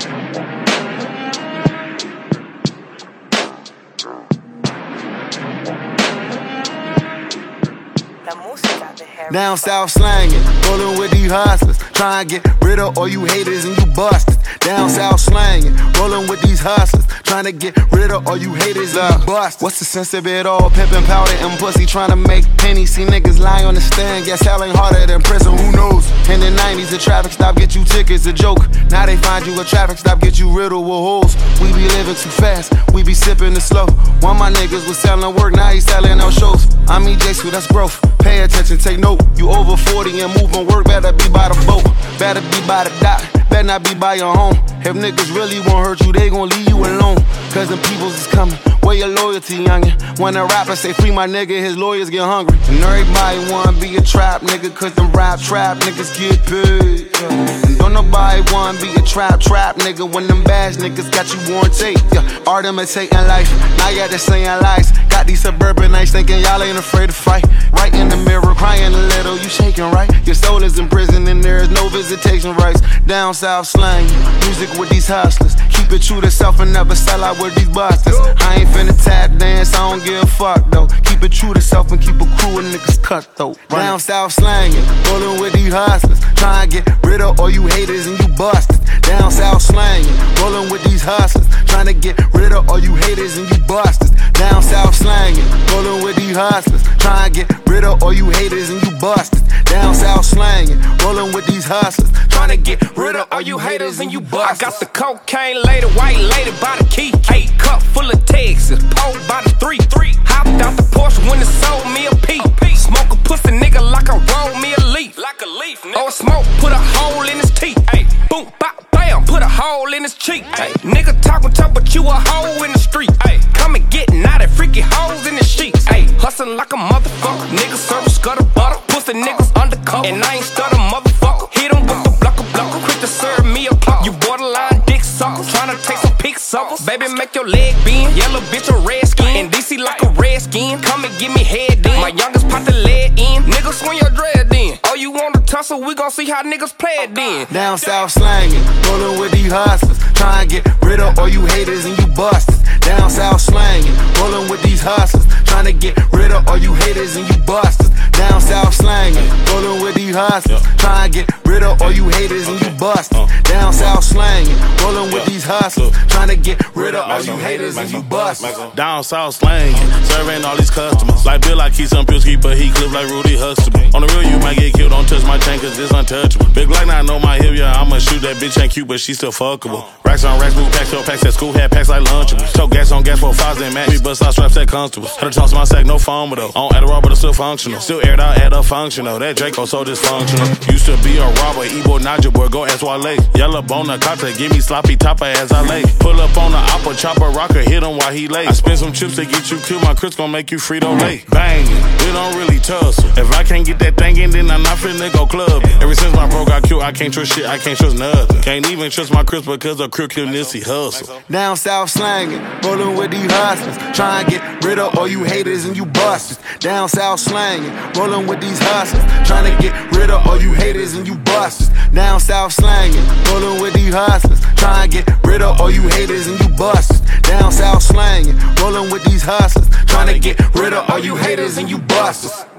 Down south slangin', rollin' with these hustlers. Tryin' to get rid of all you haters and you busted. Down south slangin', rollin' with these hustlers. Tryin' to get rid of all you haters and you busted. What's the sense of it all? Pimpin', powder, and pussy trying to make pennies. See niggas lie on the stand, guess hell ain't harder than prison, who knows? In the 90s, the traffic stop get you tickets, a joke. Now they find you a traffic stop, get you riddled with holes. We be living too fast, we be sippin' it slow. One of my niggas was selling work, now he selling out shows. I'm EJ, that's growth. Pay attention, take note. You over 40 and moving work, better be by the boat. Better be by the dock, better not be by your home. If niggas really won't hurt you, they gon' leave you alone. Cause them peoples is coming, where your loyalty, youngin'? When a rapper say free my nigga, his lawyers get hungry. And everybody wanna be a trap nigga, cause them rap niggas get paid. And don't nobody wanna be a trap nigga when them bad niggas got you on tape. Art imitating life, now y'all just saying lies. Got these suburbanites thinking y'all ain't afraid to fight. Right in the mirror, crying a little, you shaking right? Your soul is in prison and there is no visitation rights. Down south slang, music with these hustlers. Keep it true to self and never sell out with these busters. I ain't finna tap dance, I don't give a fuck though. Keep it true to self and keep a crew of niggas cut though. Down south slangin', rollin' with these hustlers. Tryin' to get rid of all you haters and you busted. Down south slangin', rollin' with these hustlers. Tryin' to get rid of all you haters and you busted. Down south slangin', rollin' with these hustlers. Tryin' to get rid of all you haters and you busted. Down south slangin', rollin' with these hustlers. Tryin' to get rid of all you haters and you busted. I got the cocaine lady, white lady by the key. 8 cup full of Texas, pulled by the 3. Hopped out the Porsche when it sold me a P. Smoke a pussy nigga like I roll me a leaf. Like a leaf, nigga. Oh, smoke, put a hole in his teeth. Ay, boom, bop, bam, put a hole in his cheek. Ay, nigga talking tough, but you a hoe in the street. Ay, come and get naughty, freaky hoes in the sheets. Ay, hustlin' like a motherfucker. Niggas serving scuttle butter. Pussy niggas undercover. And I ain't stutter, motherfucker. Hit him with the blocker. Quick to serve me a pop. You borderline dick sucker. Tryna take some pics of us. Baby, make your leg bend. Yellow bitch a red skin. In DC like a red skin. Come and give me head then. My youngest pop the lead in. Niggas swing your dread then. Oh, you want to tussle? We gon' see how niggas play it then. Down south slangin', rollin' with these hustlers. Tryin' to get rid of all you haters and you busted. Down south slangin', rollin' with these hustlers. Tryin' to get rid of all you haters and you busted. Down south slangin', rollin' with these hustlers. Tryin' to get rid of all you haters and you busted. Down south slangin', rollin' with these hustlers. Tryin' to get rid of all you haters and you busted. Down south slangin', serving all these customers. Like Bill, I keep some pills, keep a heat clip like Rudy Huxtable. On the real, you might get killed, don't touch my chain cause it's untouchable. Big Glock, now I know my hip, yeah, I'ma shoot that bitch, ain't cute, but she still fuckable. Racks on racks, move packs, up packs at school, had packs like Lunchables. Choke gas on gas for 5s and max. We bust out straps at constables. Had to toss my sack, no foam though. On Adderall, but it's still functional. Still aired out at a functional. That Draco so dysfunctional. Used to be a robber, Ebo Naja boy, go ask Wale. Yellow bone, a cotta, give me sloppy topper as I lay. Pull up on the opera, chopper, rocker, hit him while he lay. I spend some chips to get you killed, my Chris gon' make you Frito-Lay. Bangin', we don't really tussle. If I can't get that thing in, then I'm not finna go clubbing. Ever since my bro got killed, I can't trust shit, I can't trust nothing. Can't even trust my Chris because of Crip Kill Nissy hustle. Down south slangin', rollin' with these hustlers. Tryin' to get rid of all you haters and you busters. Down south slangin', rollin' with these hustlers. Tryin' to get rid of all you haters and you busters. Down south slangin', rollin' with these hustlers. Tryin' to get rid of all you haters and you busters. Down south slangin', rollin' with these hustlers. Trying to get rid of all you haters and you busters.